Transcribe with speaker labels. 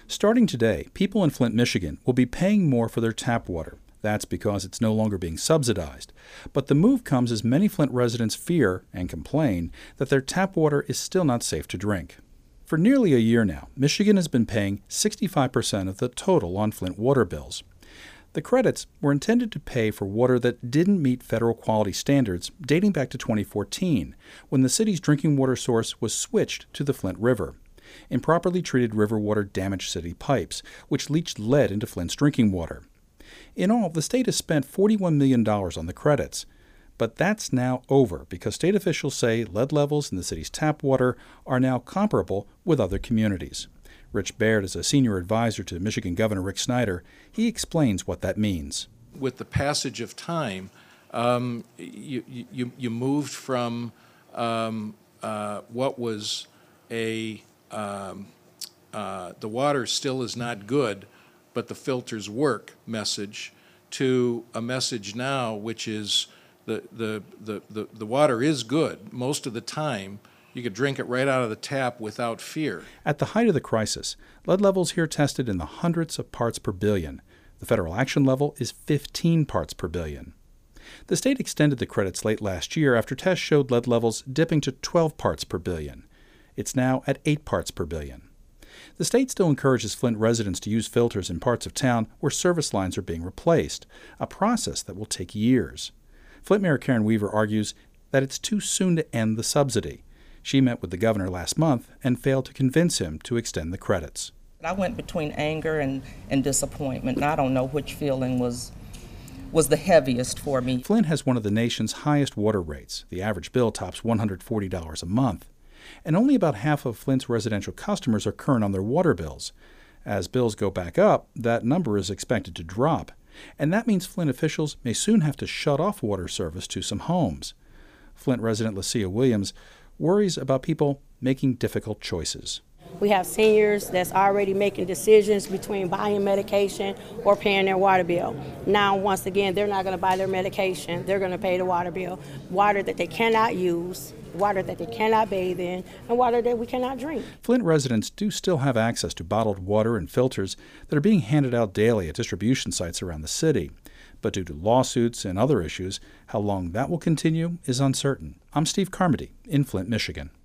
Speaker 1: Starting today, people in Flint, Michigan will be paying more for their tap water. That's because it's no longer being subsidized. But the move comes as many Flint residents fear and complain that their tap water is still not safe to drink. For nearly a year now, Michigan has been paying 65% of the total on Flint water bills. The credits were intended to pay for water that didn't meet federal quality standards dating back to 2014, when the city's drinking water source was switched to the Flint River. Improperly treated river water damaged city pipes, which leached lead into Flint's drinking water. In all, the state has spent $41 million on the credits. But that's now over because state officials say lead levels in the city's tap water are now comparable with other communities. Rich Baird is a senior advisor to Michigan Governor Rick Snyder. He explains what that means.
Speaker 2: With the passage of time, you moved from what was the water still is not good, but the filters work message, to a message now which is the water is good most of the time. You could drink it right out of the tap without fear.
Speaker 1: At the height of the crisis, lead levels here tested in the hundreds of parts per billion. The federal action level is 15 parts per billion. The state extended the credits late last year after tests showed lead levels dipping to 12 parts per billion. It's now at 8 parts per billion. The state still encourages Flint residents to use filters in parts of town where service lines are being replaced, a process that will take years. Flint Mayor Karen Weaver argues that it's too soon to end the subsidy. She met with the governor last month and failed to convince him to extend the credits.
Speaker 3: I went between anger and disappointment, and I don't know which feeling was the heaviest for me.
Speaker 1: Flint has one of the nation's highest water rates. The average bill tops $140 a month. And only about half of Flint's residential customers are current on their water bills. As bills go back up, that number is expected to drop. And that means Flint officials may soon have to shut off water service to some homes. Flint resident Lucia Williams worries about people making difficult choices.
Speaker 4: We have seniors that's already making decisions between buying medication or paying their water bill. Now, once again, they're not going to buy their medication. They're going to pay the water bill. Water that they cannot use, water that they cannot bathe in, and water that we cannot drink.
Speaker 1: Flint residents do still have access to bottled water and filters that are being handed out daily at distribution sites around the city. But due to lawsuits and other issues, how long that will continue is uncertain. I'm Steve Carmody in Flint, Michigan.